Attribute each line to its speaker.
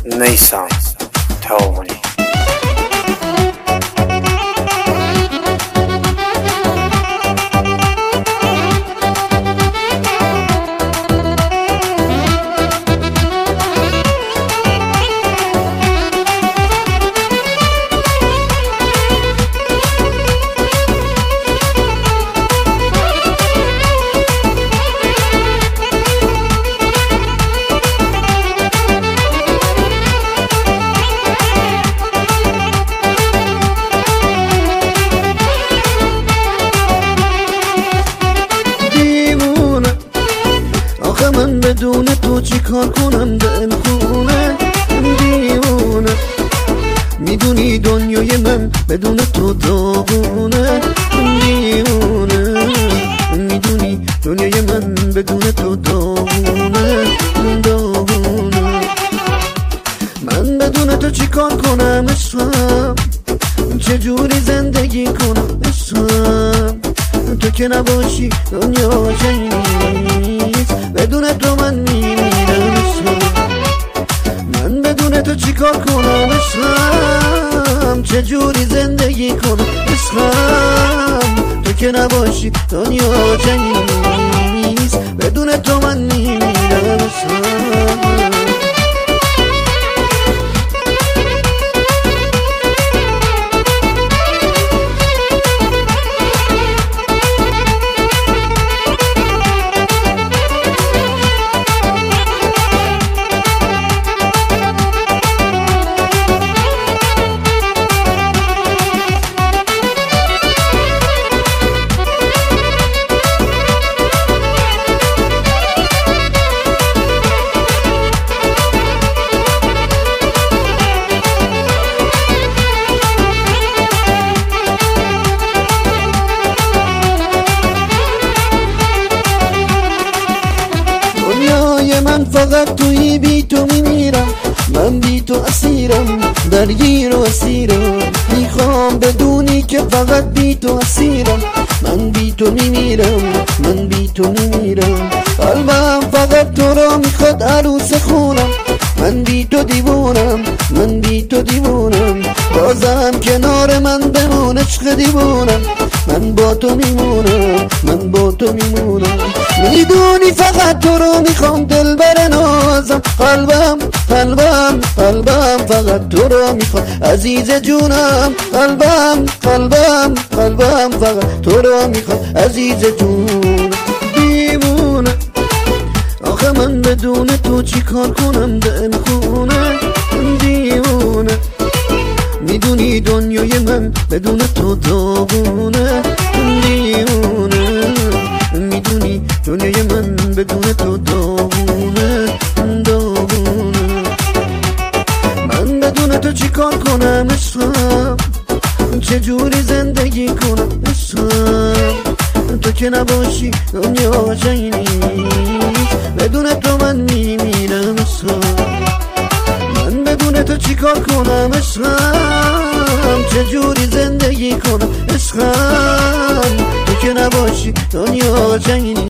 Speaker 1: نیسان تاوانی
Speaker 2: من بدون تو چی کار کنم دل خونه دیوونه میدونی دنیای من بدون تو داغونه دیوونه میدونی دنیای من بدون تو داغونه داغونه من بدون تو چی کار کنم عشقم چجوری زندگی کنم عشقم تو که نباشی دنیا نیست بدون تو من میمیرم من بدون تو چی کار کنم عشقم چجوری زندگی کنم عشقم تو که نباشی دنیا نیست بدون تو من میمیرم من فقط توی بی تو میمیرم من بی تو اسیرم درگیر و اسیرم میخوام بدونی که فقط بی تو اسیرم من بی تو میمیرم من بی تو میمیرم قلبم فقط تو را میخواد عروس خونم من بی تو دیوونم من بی تو دیوونم بازم کنار من بمون عشق دیوونم من با تو میمونم من با تو میمونم میدونی فقط تو رو میخوام دل بر نازم قلبم قلبم قلبم فقط تو رو میخوام عزیز جونم قلبم قلبم قلبم فقط تو رو میخوام عزیز جون دیوونه آخه من بدون تو چی کار کنم دل خونه دیوونه میدونی دنیای من بدون تو داغونه دیوونه میدونی دنیای من بدون تو داغونه داغونه من بدون تو چی کار کنم عشقم چجوری زندگی کنم عشقم تو که نباشی دنیا جایی نیست بدون تو من میمیرم عشقم من بدون تو چی کار کنم عشقم چجوری زندگی کنم عشقم تو که نباشی دنیا جایی نیست